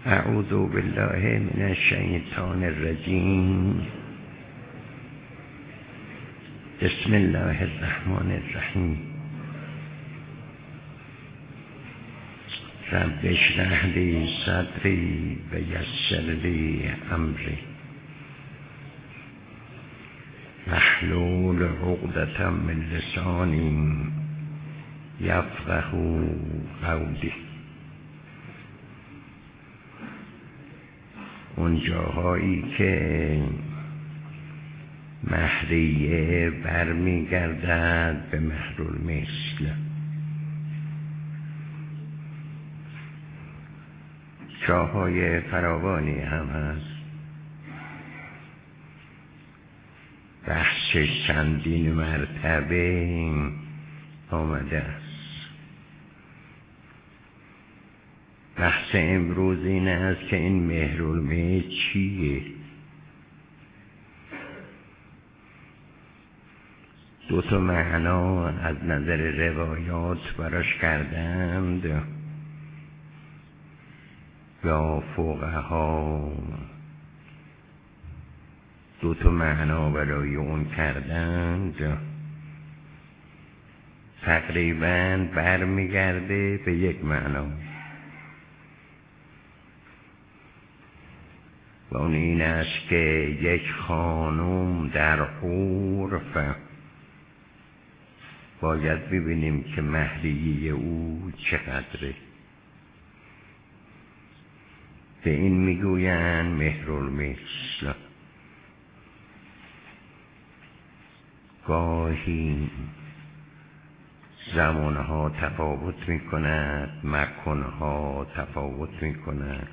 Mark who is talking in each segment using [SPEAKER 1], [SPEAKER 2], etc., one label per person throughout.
[SPEAKER 1] اعوذ بالله من الشیطان الرجیم. بسم الله الرحمن الرحیم. رب اشرح لی صدری و یسر لی امری واحلل عقدة من لسانی یفقهوا قولی. اون جاهایی که مهریه برمیگردد به مهرالمثل، جاهای فراوانی هم هست. بحثش چندین مرتبه آمده است. بحث امروز این است که این مهرالمثل چیه؟ دو تا معنا از نظر روایات براش کردند یا فقها دو تا معنا برای اون کردند. تقریباً برمیگرده به یک معنا و اون این است که یک خانم در عرف باید ببینیم که مهریه او چقدره. به این میگویند مهرالمثل. گاهی زمانها تفاوت میکند، مکانها تفاوت میکند.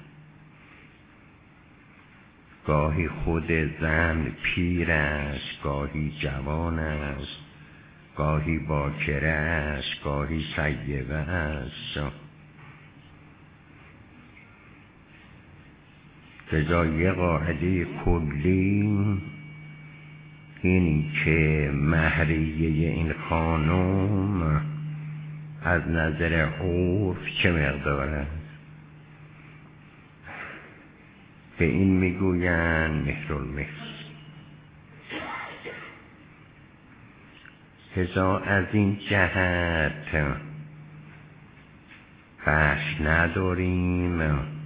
[SPEAKER 1] گاهی خود زن پیر است، گاهی جوان است، گاهی باکره است، گاهی سیبه است. لذا یه قاعده کلی اینی که مهریه این خانم از نظر عرف چه مقدار است. به این میگویند مهرالمثل. لذا از این جهت بحث نداریم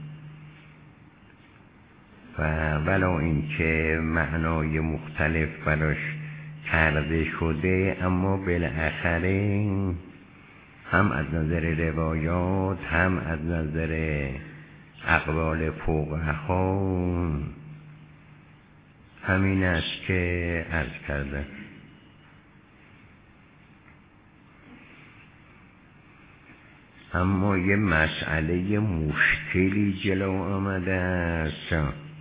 [SPEAKER 1] و ولو اینکه معنای مختلف براش کرده شده، اما بالاخره هم از نظر روایات هم از نظر اقوال فقها همین است که عرض کردم. اما یه مسئله مشکلی جلو آمده است.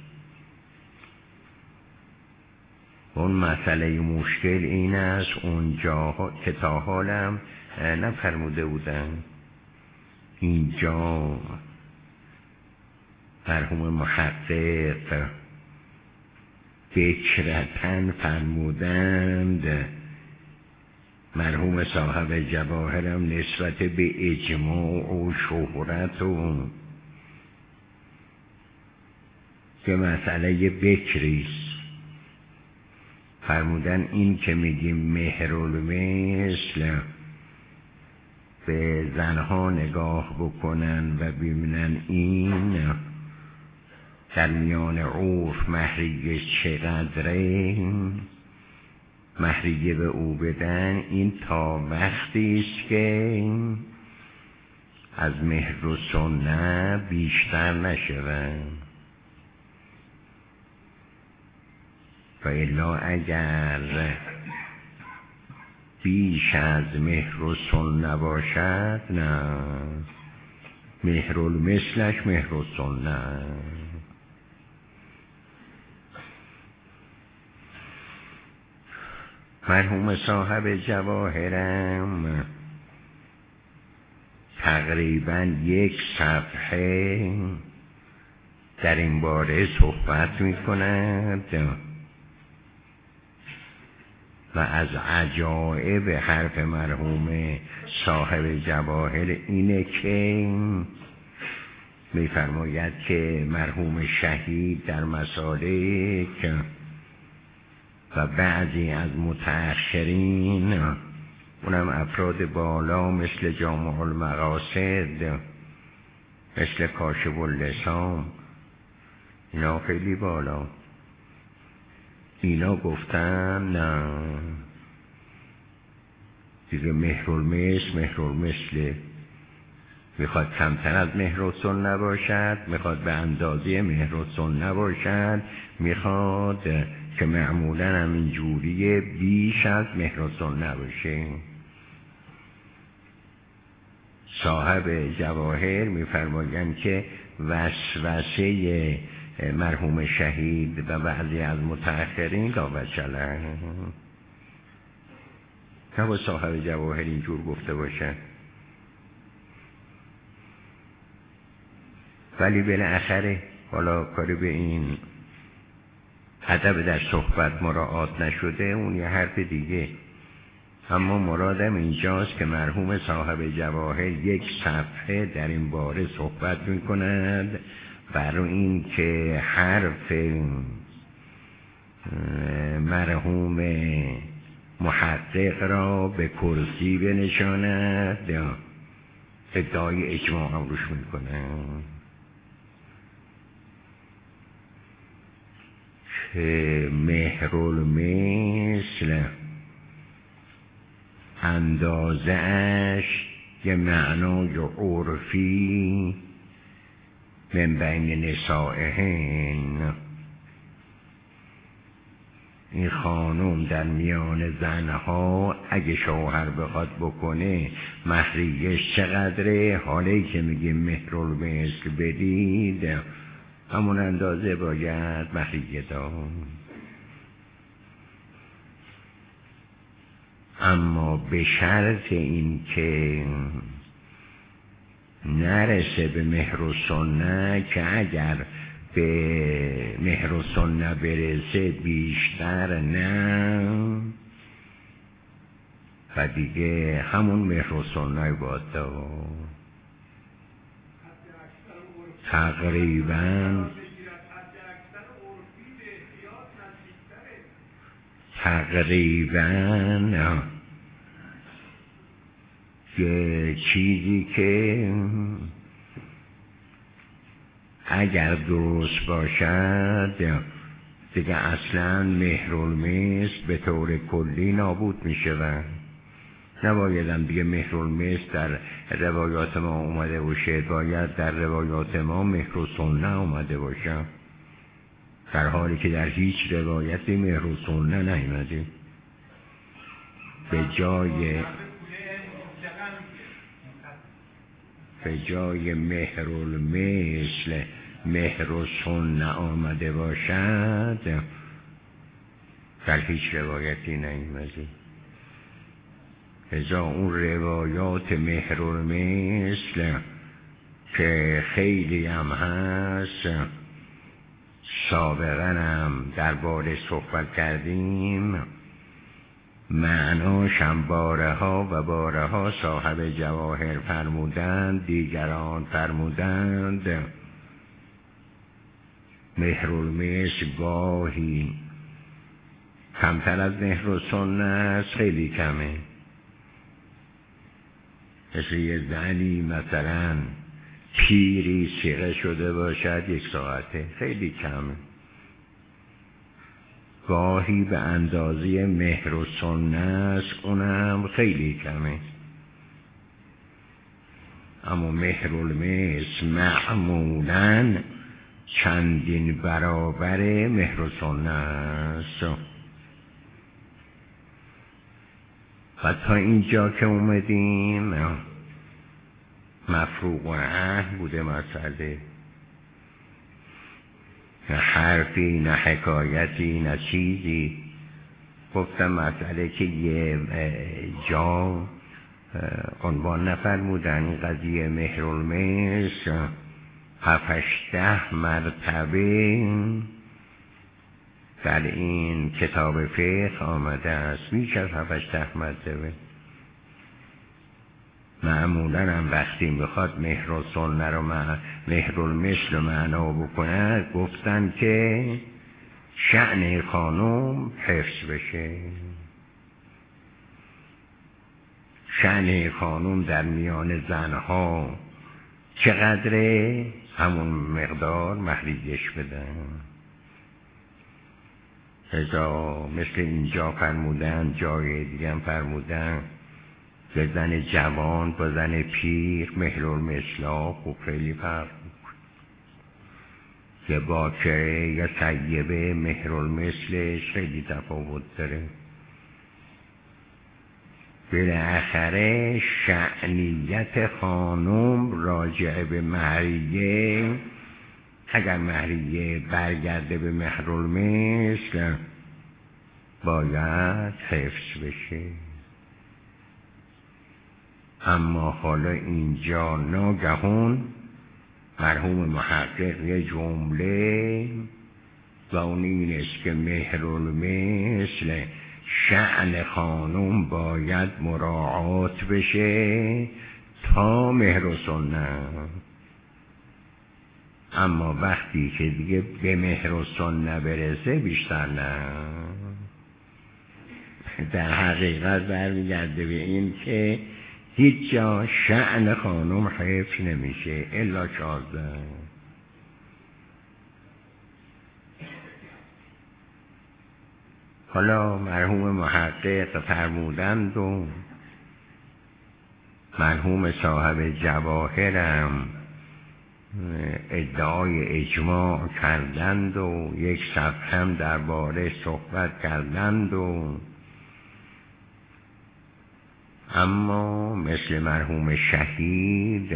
[SPEAKER 1] اون مسئله مشکل این است اونجا که تا حالم نفرموده بودن. اینجا مرحوم محقق بکرتن فرمودند، مرحوم صاحب جواهرم نسبت به اجماع و شهرت و که مسئله بکریست فرمودن این که میگیم مهرالمثل به زنها نگاه بکنن و ببینن این در میان عرف مهریه چقدره، مهریه به او بدن، این تا وقتی است که از مهر و سنت بیشتر نشوند. و الا اگر بیش از مهر و سنت باشد، نه، مهرالمثلش مهر و سنت. مرحوم صاحب جواهرم تقریباً 1 صفحه در این باره صحبت می کند و از عجایب حرف مرحوم صاحب جواهر اینه که می‌فرماید که مرحوم شهید در مسالک و بعضی از متأخرین، اونم افراد بالا مثل جامع المقاصد، مثل کاشف اللسان، اینا خیلی بالا، اینا گفتن نه دیگه مهرالمثل میخواد کمتر از مهرالسنه نباشد، میخواد به اندازه مهرالسنه نباشد، میخواد که معمولا همین جوریه بیش از مهرالسنه باشه. صاحب جواهر میفرمایند که وسوسه مرحوم شهید و بعضی از متأخرین لا بچله، نباید صاحب جواهر اینجور گفته باشه. ولی بالاخره حالا کاری به این ادب در صحبت مراعات نشده، اون یه حرف دیگه. اما مرادم اینجاست که مرحوم صاحب جواهر یک صفحه در این باره صحبت می‌کند برای این که حرف مرحوم محقق را به کرسی بنشاند، ادعای اجماع هم روش میکنه که مهرالمثل اندازه‌اش یه معنای عرفی من بین نسائهن، این خانم در میان زنها اگه شوهر بخواد بکنه مهریه‌اش چقدره، حالی که میگیم مهرالمثل بدید همون اندازه باید مهریه داد. اما به شرط این که نرسه به مهرالسنه، که اگر به مهرالسنه برسه بیشتر نه، و دیگه همون مهرالسنه باید داد. تقریبا یه چیزی که اگر درست باشد دیگه اصلا مهرالمثل به طور کلی نابود می شود. نبایدم دیگه مهرالمثل در روایات ما اومده باشه، باید در روایات ما مهرالسنه اومده باشه، در حالی که در هیچ روایتی مهرالسنه نیامده. به جای مهرالمثل مهرالسنه آمده باشد در هیچ روایتی نیامده. ازا اون روایات مهرالمثل که خیلی هم هست، سابقا هم در باره صحبت کردیم، معناش هم بارها و بارها صاحب جواهر فرمودند، دیگران فرمودند. مهرالمثل گاهی کمتر از مهرالسنه است، خیلی کمه. مثل یه زنی مثلا پیری صیغه شده باشد 1 ساعته، خیلی کمه. گاهی به اندازه مهرالسنه است، اونم خیلی کمه. اما مهرالمثل معمولاً چندین برابر مهرالسنه است. و تا اینجا که اومدیم مفروغ و عهد بوده مسئله، نه حرفی نه حکایتی نه چیزی. گفتم مسئله که یه جا عنوان نفرمودن این قضیه مهرالمثل 7-8 مرتبه در این کتاب فقه آمده است، بیش از 7-8 مرتبه. معمولا هم وقتی میخواد مهر و سنه رو مهر المثل رو معنا بکنه گفتن که شأن خانم حفظ بشه. شأن خانم در میان زنها چقدره همون مقدار مهریه‌اش بدن. ازا مثل اینجا فرمودن، جای دیگه هم فرمودن به زن جوان با زن پیر مهر المثلا خوب خیلی فرق میکنه. که باکره یا طیبه مهر المثلش خیلی تفاوت داره. بالاخره شأنیت خانم راجع به مهریه، اگر مهریه برگرده به مهر المثل باید حفظ بشه. اما حالا اینجا ناگهان مرحوم محقق یه جمله و اون این است که مهر المثل شأن خانم باید مراعات بشه تا مهر و سنت. اما وقتی که دیگه به مهر و سنت برسه بیشتر نه. در حقیقت برمیگرده به این که هیچ جا شأن خانم حفظ نمیشه الا 14. حالا مرحوم محقق فرمودند و مرحوم صاحب جواهرم ادعای اجماع کردند و یک صفحه هم درباره صحبت کردند و اما مثل مرحوم شهید،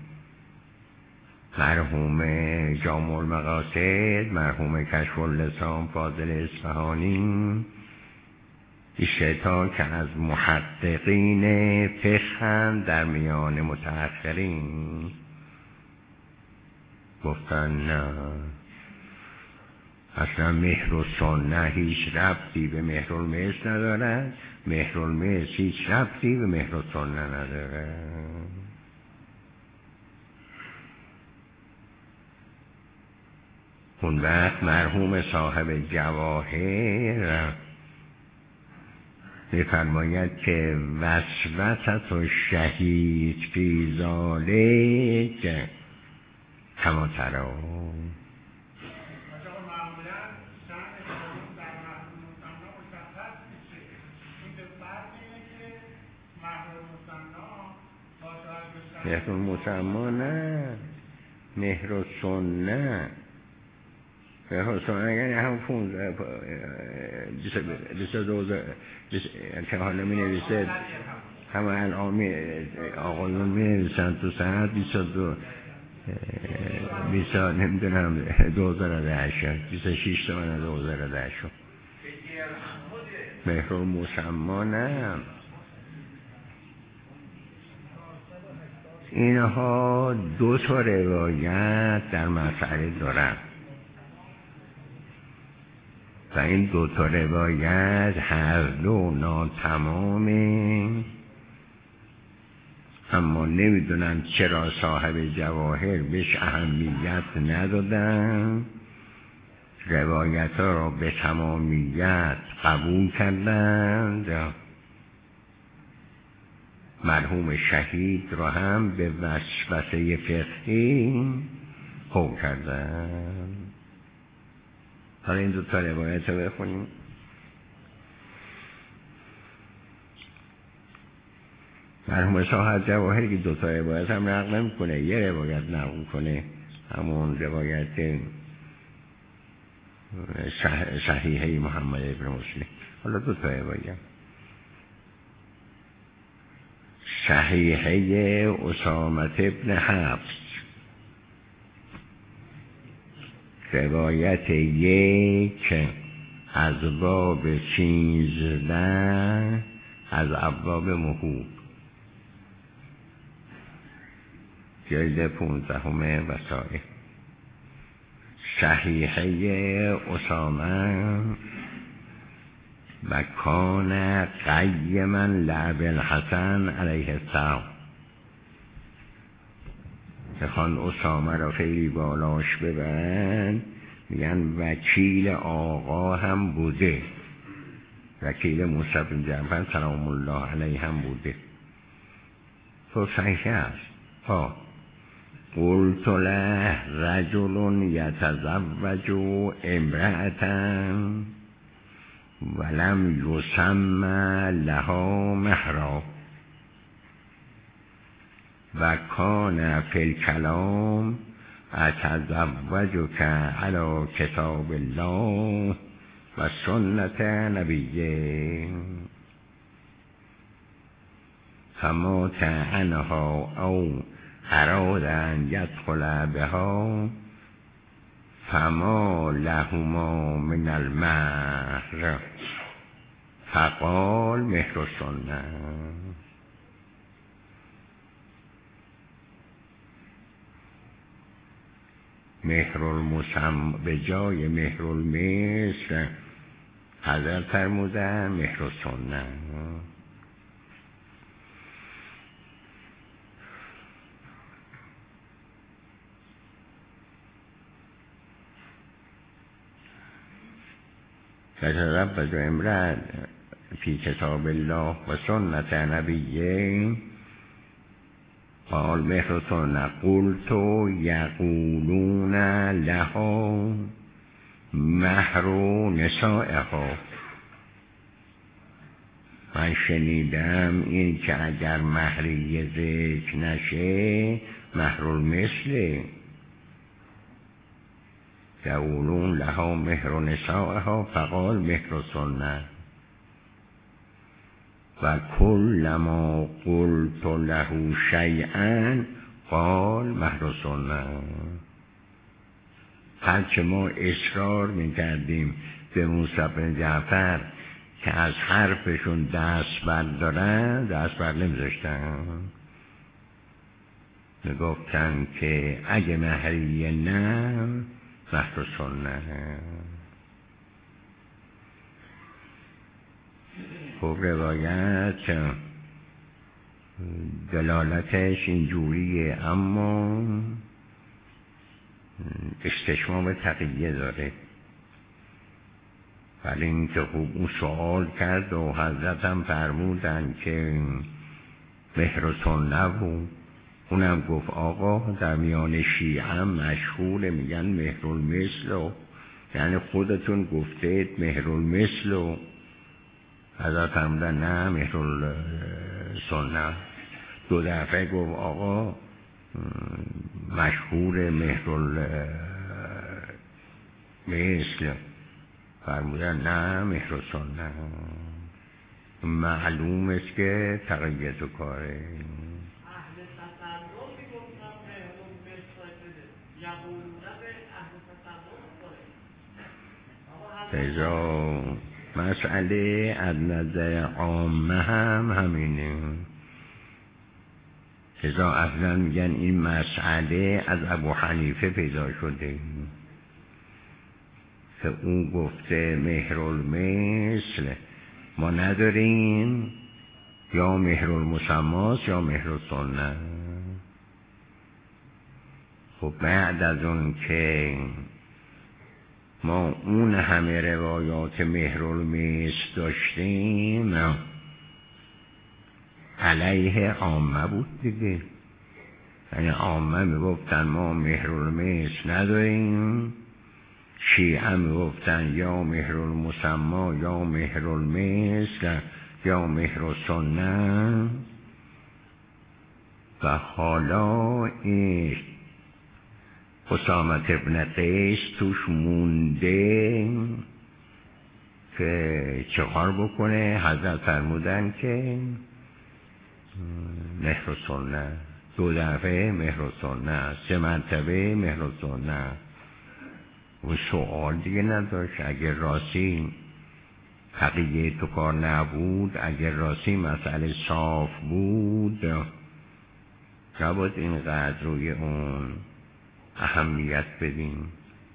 [SPEAKER 1] مرحوم جامع المقاصد، مرحوم کشف اللسان فاضل اصفهانی، ایشتا که از محققین فقه در میان متأخرین گفتن نه، اصلا مهر و سنه هیچ ربطی به مهر المثل ندارد، مهر المثل هیچ ربطی به مهر و سنه نداره. اون وقت مرحوم صاحب جواهر می‌فرماید که وسوسة الشهید فی ذلک کما تری. مهر المسما نه، مهر و سنه. مهر و سنه یعنی هم 22 که حالا می نویسه همه الان آقایون می نویسن تو سند 22 نمیدونم 2010 26 تومن 2010 مهر المسما نه. اینها دو تا روایت در مسئله دارن و این دو تا روایت هر دو ناتمامه، اما نمیدونم چرا صاحب جواهر بهش اهمیت ندادن، روایت ها را به تمامیت قبول کردند، مرحوم شهید را هم به وسوسه فقهی حکم کردند. حالا این دو تا روایت رو بخونیم. مرحوم صاحب جواهر که دو تا روایت هم نقل نمی‌کنه، یه روایت نقل کنه، همون روایت صحیحه محمد ابن مسلم. حالا دو تا روایت صحیحه اسامه ابن حفص، روایت 1 از باب 13 از ابواب مهوب، جلد 15 وسائل. صحیحه اسامه و کان قیما لعب الحسن علیه السلام، بخوان اسامه را خیلی بالاش ببرن، میگن وکیل آقا هم بوده، وکیل موسی بن جعفر سلام الله علیه هم بوده. تو صحیح است. قلت له رجل یتزوج امرأة ولم یسمى لها مهرا و کان فی الکلام اتزوجک علی کتاب الله و سنت نبیه فما عنها او اراد ان یدخل بها فما لهما من المهر فقال مهر السنه. مهر المسم به جای مهر المصر حضرت فرمودن مهر السنه. فتزوج امرأة فی کتاب الله و سنت نبیه قال مهر سنه. قلت یقولون لها مهر نسائها. من شنیدم این که اگر مهریه ذکر نشه مهر المثل. یقولون لها مهر نسائها فقال مهر سنه. و کلما قلت له شیئا قال مهر سنه. هرچه ما اصرار میکردیم به موسی بن جعفر که از حرفشون دست بردارن، دست بر نمیذاشتن. میگفتن که اگه مهریه نه مهر سنه. خب روایت دلالتش اینجوریه، اما استشمام تقیه داره. ولی این که خوب اون سوال کرد و حضرت هم فرمودن که مهر سنه بود. اونم گفت آقا در میان شیعه هم مشهوره میگن مهر المثل، یعنی خودتون گفتید مهر المثل. حضرت فرمودن نه مهر السنه. دو دفعه گفت آقا مشهور مهر المثل، فرمودن نه مهر السنه. معلوم است که تقییت و کاره. فیضا مسئله از نظر عامه هم همینه. فیضا اصلا میگن این مسئله از ابو حنیفه پیدا شده که اون گفته مهر المثل ما نداریم، یا مهر المسماس یا مهر السنه. خب بعد از اون که ما اون همه روایات مهر المثل داشتیم علیه عامه بود دیگه. یعنی عامه میگفتن ما مهر المثل نداریم، شیعه میگفتن یا مهر المسما یا مهر المثل یا مهر السنه. و حالا این اسامه ابن قیس توش مونده که چه کار بکنه. حضرت فرمودن که مهر السنه. دو دفعه مهر السنه، 3 مرتبه مهر السنه. و سوال دیگه نداشت. اگر راستی حقیقه تو کار نبود، اگر راستی مسئله صاف بود، نباید اینقدر روی اون اهمیت بدیم.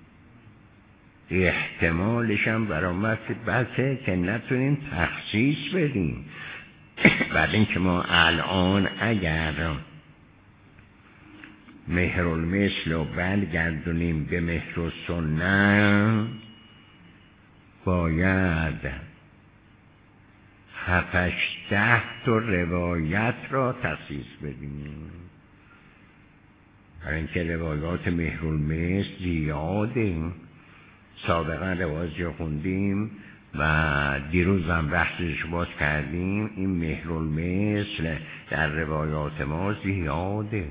[SPEAKER 1] احتمالش هم برآمد بسه که نتونیم تخصیص بدیم. بعد اینکه ما الان اگر مهرالمثل و برگردونیم به مهر و سنت، باید 7-10 تا روایت را تخصیص بدیم. برای اینکه روایات مهرالمثل زیاده. سابقا روایت خوندیم و دیروز هم بحثش باز کردیم. این مهرالمثل در روایات ما زیاده.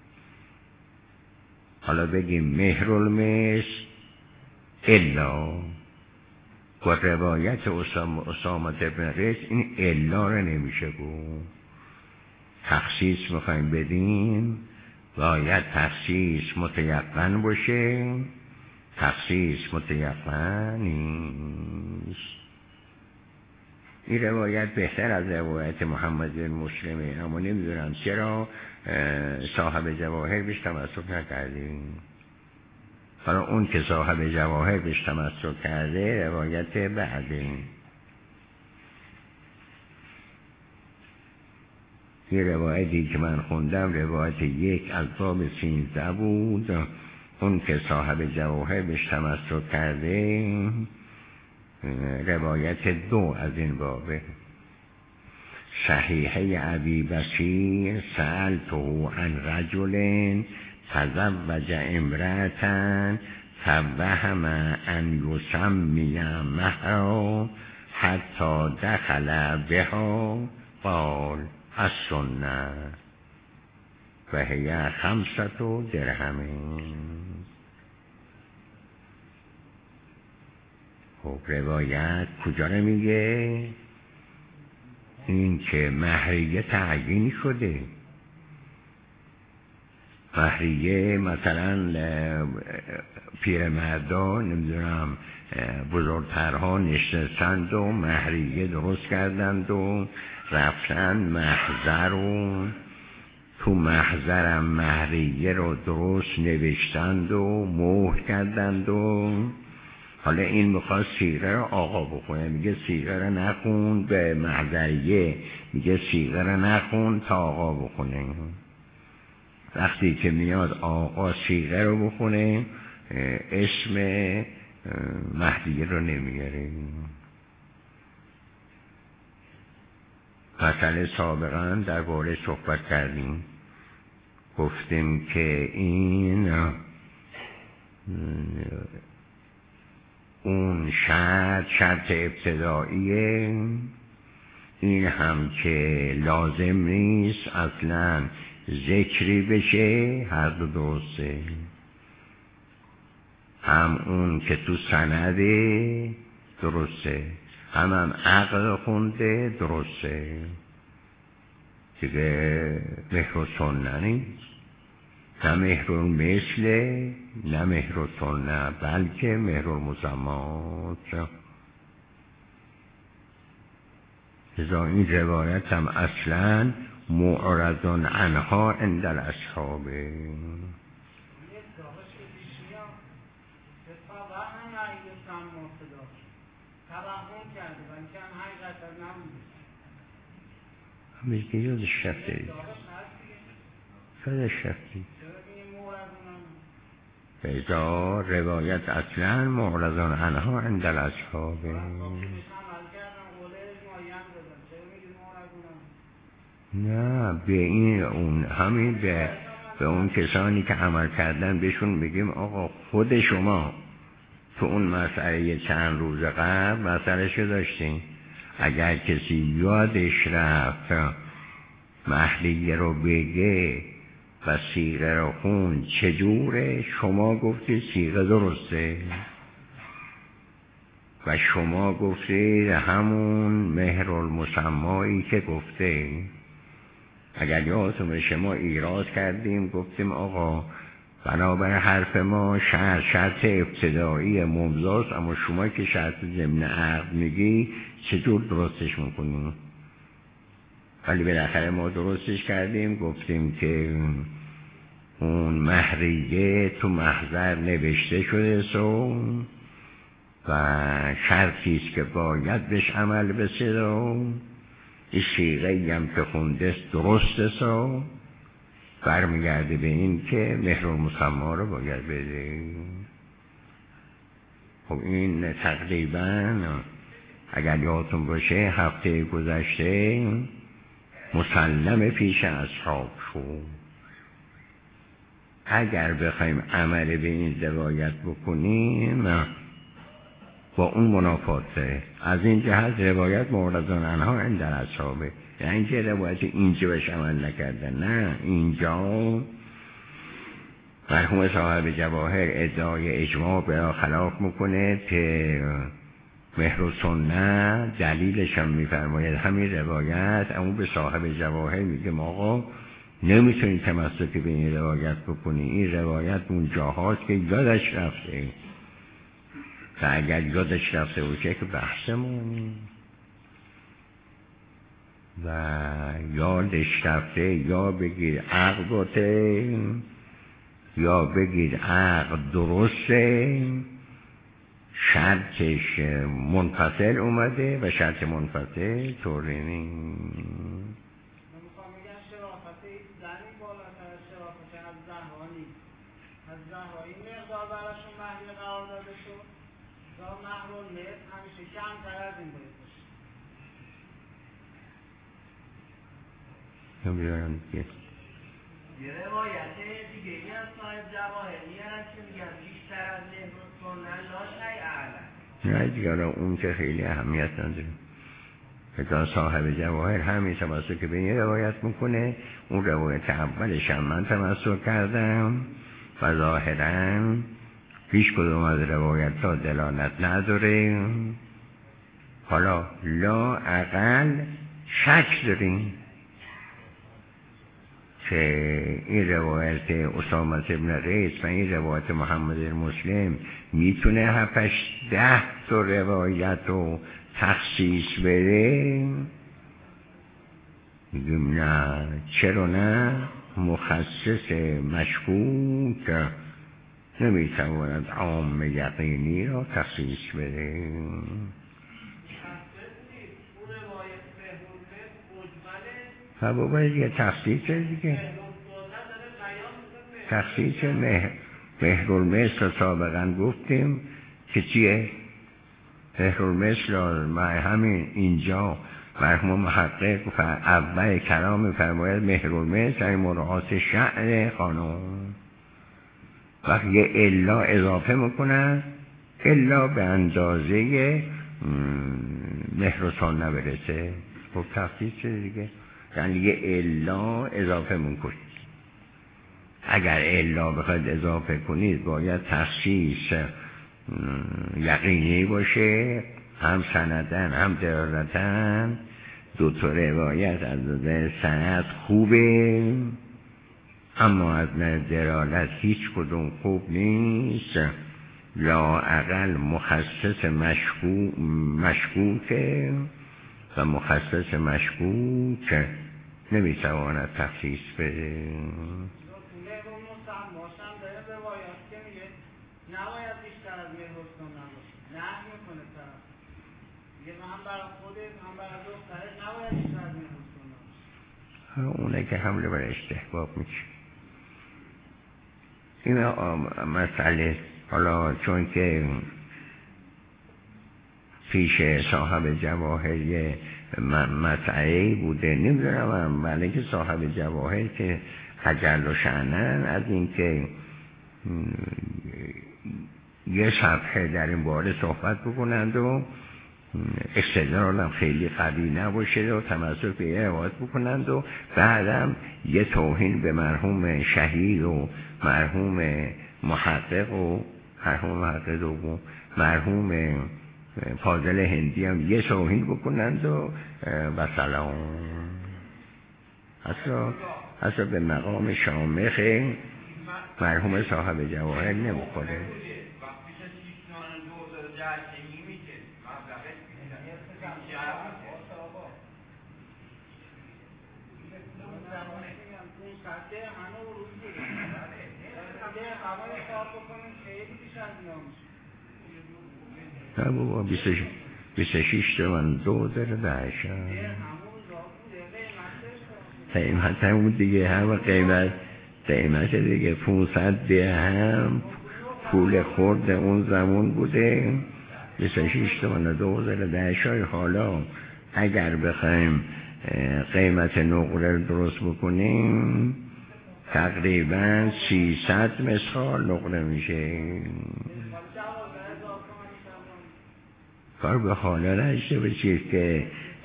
[SPEAKER 1] حالا بگیم مهرالمثل الا با روایت اسامه بن قیس، این الا رو نمیشه گفت. تخصیص میخوایم بدیم باید تخصیص متیقن باشه. تخصیص متیقن نیست. این روایت بهتر از روایت محمد بن مسلمه، اما نمیدونم چرا صاحب جواهر بهش تمسک نکردیم. حالا اون که صاحب جواهر بهش تمسک کرده روایت بعده. یه روایتی که من خوندم روایت 1 از باب 13 بود. اون که صاحب جواهر بهش تمسک کرده روایت 2 از این بابه. صحیحه ابی بصیر سألته عن رجل تزوج امرأة فوهم ان یسمی مهرا حتی دخل بها قال السنة و هی 500 درهم. خب روایت کجا رو میگه؟ این که مهریه تعیین شده. مهریه مثلا پیرمردان نمیدونم بزرگترها نشستند و مهریه درست کردند و رفتن محضر و تو محضرم مهریه رو درست نوشتند و مهر کردند و حالا این میخواد صیغه رو آقا بخونه. میگه صیغه رو نخون به محضریه، میگه صیغه رو نخون تا آقا بخونه. وقتی که میاد آقا صیغه رو بخونه اسم مهریه رو نمیاره. مثلا سابقا در باره صحبت کردیم، گفتیم که این اون شرط ابتداییه، این هم که لازم نیست اصلا ذکری بشه، هر دو درسته. هم اون که تو سنده درسته، هم عقل خونده درسته. دیگه مهر و سنه نیست، نه مهر مثل نه مهر و سنه، بلکه مهر المسمات. لذا این روایت هم اصلا معرض عنها عند الاصحاب. همه که یاد شفته شده شفته فیضا روایت اصلا معرض عنها عند الاصحاب. نه به این اون همین به اون کسانی که عمل کردن بهشون بگیم آقا خود شما تو اون مسئله چند روز قبل مسئلهشو داشتین، اگر کسی یادش رفت مهریه رو بگه و صیغه رو خون چجوره؟ شما گفتید صیغه درسته و شما گفتید همون مهر المسمایی که گفته. اگر یادتون باشه ما ایراد کردیم گفتیم آقا بنابر حرف ما شرط ابتدایی ممضاست، اما شما که شرط ضمن عقد میگی چطور درستش میکنیم؟ ولی بالاخره ما درستش کردیم، گفتیم که اون مهریه تو محضر نوشته شده و شرطیست که باید بهش عمل بشه این صیغه‌ای هم که خونده درسته برمیگرده به این که مهرالمسمی رو باید بده. خب این تقریبا اگر یادتون باشه هفته گذشته مسلم پیش اصحاب شد. اگر بخوایم عمل به این روایت بکنیم با اون منافاته. از این جهت روایت موردان انها این در اصحابه، یعنی اینکه روایت اینجا بهش عمل نکردن، نه، اینجا مرحوم صاحب جواهر ادعای اجماع برخلاف میکنه که مهر و سنت دلیلش هم میفرماید همین روایت. اما به صاحب جواهر میگه آقا نمیتونی تمسک به این روایت بکنی، این روایت اون جاهاست که یادش رفته و اگر یادش رفته باشه که بحثمون و یادش رفته یا بگیر عقل باته یا بگیر عقل درسته، شرطش منفصل اومده و شرط منفصل طوری نیست.
[SPEAKER 2] از زهرایی مقدار براشون محلی قرار داده شد و محرول مصر همیشه کمتر از این باید باشه.
[SPEAKER 3] یه روایت دیگه ای از صاحب جواهر میارن که میگن بیشتر از مهر و سنت لا شیء اعلم.
[SPEAKER 1] نه دیگه اون که خیلی اهمیت نداره. فکر صاحب جواهر همین تمسک به این روایت میکنه. اون روایت اولش هم من تمسک کردم و ظاهراً هیچ کدوم از روایت ها دلالت نداره. حالا لا اقل شک داریم که این روایت اسامه بن قیس و این روایت محمد مسلم میتونه 7-10 تا روایت رو تخصیص بده. میگیم نه، چرا نه؟ مخصص مشکوک نمیتواند عام یقینی را تخصیص بده. خب باید یه تخصیص دیگه، تخصیص مهرالمثل سابقا گفتیم که چیه؟ مهرالمثل همین اینجا مرحوم محقق اول کلام فرماید مهرالمثل یعنی مراعات شأن خانم. وقتی یه الا اضافه میکنن الا به اندازه مهر و سنت برسه. خب تخصیص چه دیگه؟ یعنی یه الا اضافه میکنید. اگر الا بخواید اضافه کنید باید تخصیص یقینی باشه، هم سندن هم دلالتن. دو تا روایت از نظر سند خوبه اما از نظر دلالت هیچ کدوم خوب نیست. لا اقل مخصص مشکوکه و مخصص مشکوک نمیتواند تخصیص بده.
[SPEAKER 2] نباید بیشتر از مهر و سنت باشه، نهی میکنه طرف میگه هم برای خودت هم برای دخترت نباید بیشتر از مهر و سنت باشه.
[SPEAKER 1] اونه که حمله بر استحباب میشه. این مسئله حالا چون که پیش صاحب جواهر یه مسئله بوده، نمیدونم ولی که صاحب جواهر که خجل و شعنن از این که یه صفحه در این باره صحبت بکنند و استدلالم خیلی قوی نباشه و تمسک به یه روایت بکنند و بعدم یه توهین به مرحوم شهید و مرحوم محقق و مرحوم فاضل هندی هم یه توهین بکنند و سلام. اصلا به مقام شامخ مرحوم صاحب جواهر نمیخوره. نه بابا 26 تومن 2010 قیمت همون دیگه، همه قیمت دیگه 500 درهم پول خورد اون زمان بوده 26 تومن 2010. حالا اگر بخوایم قیمت نقره درست بکنیم تقریبا 300 مثال نقره میشه. کار به حالا نشته بچید که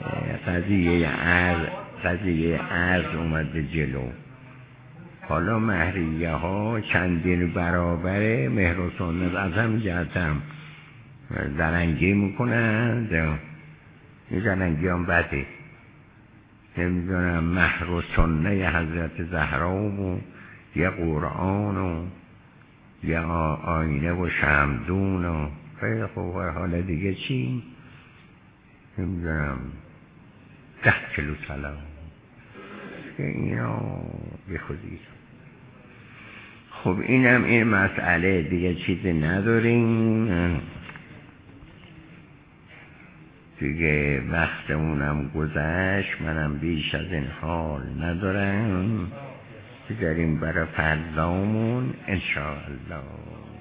[SPEAKER 1] قضیه ارز اومده جلو. حالا مهریه ها چندین برابر مهر و سنت از هم جهت هم درنگی میکنند. این درنگی هم بده. نمیدونم مهر و سنه حضرت زهرا و یه قرآن و یه آینه و شمدون و خیلی خوب. حالا دیگه چی؟ نمیدونم 10 کیلو طلا که اینا بخودید. خب اینم این مسئله دیگه چیزی نداریم دیگه. وقتمونم گذشت. منم بیش از این حال ندارم. بذاریم برای فردامون انشاءالله.